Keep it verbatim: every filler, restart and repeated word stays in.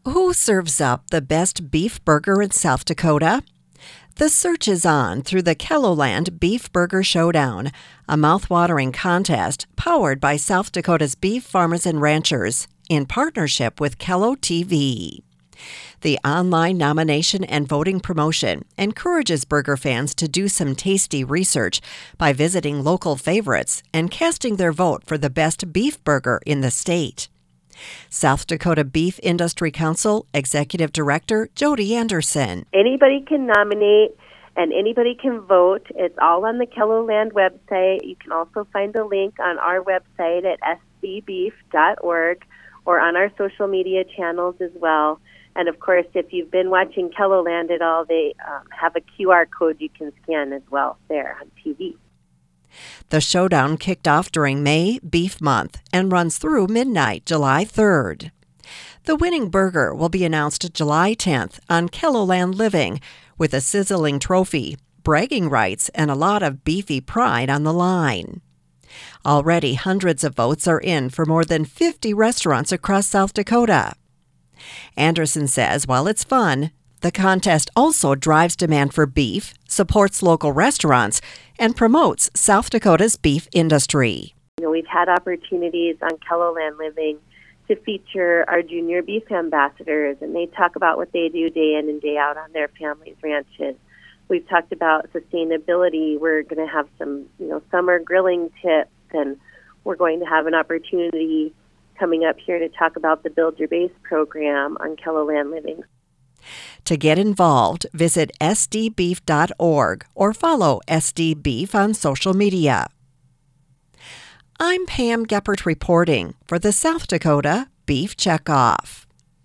Who serves up the best beef burger in South Dakota? The search is on through the KELOLAND Beef Burger Showdown, a mouth-watering contest powered by South Dakota's beef farmers and ranchers in partnership with Kelo T V. The online nomination and voting promotion encourages burger fans to do some tasty research by visiting local favorites and casting their vote for the best beef burger in the state. South Dakota Beef Industry Council Executive Director Jody Anderson. Anybody can nominate and anybody can vote. It's all on the KELOLAND website. You can also find a link on our website at s d beef dot org or on our social media channels as well. And of course, if you've been watching KELOLAND at all, they um, have a Q R code you can scan as well there on T V. The showdown kicked off during May Beef Month and runs through midnight, July third. The winning burger will be announced July tenth on KELOLAND Living with a sizzling trophy, bragging rights, and a lot of beefy pride on the line. Already, hundreds of votes are in for more than fifty restaurants across South Dakota. Anderson says while it's fun, the contest also drives demand for beef, supports local restaurants, and promotes South Dakota's beef industry. You know, we've had opportunities on KELOLAND Living to feature our junior beef ambassadors, and they talk about what they do day in and day out on their family's ranches. We've talked about sustainability. We're going to have some, you know, summer grilling tips, and we're going to have an opportunity coming up here to talk about the Build Your Base program on KELOLAND Living. To get involved, visit s d beef dot org or follow S D Beef on social media. I'm Pam Geppert reporting for the South Dakota Beef Checkoff.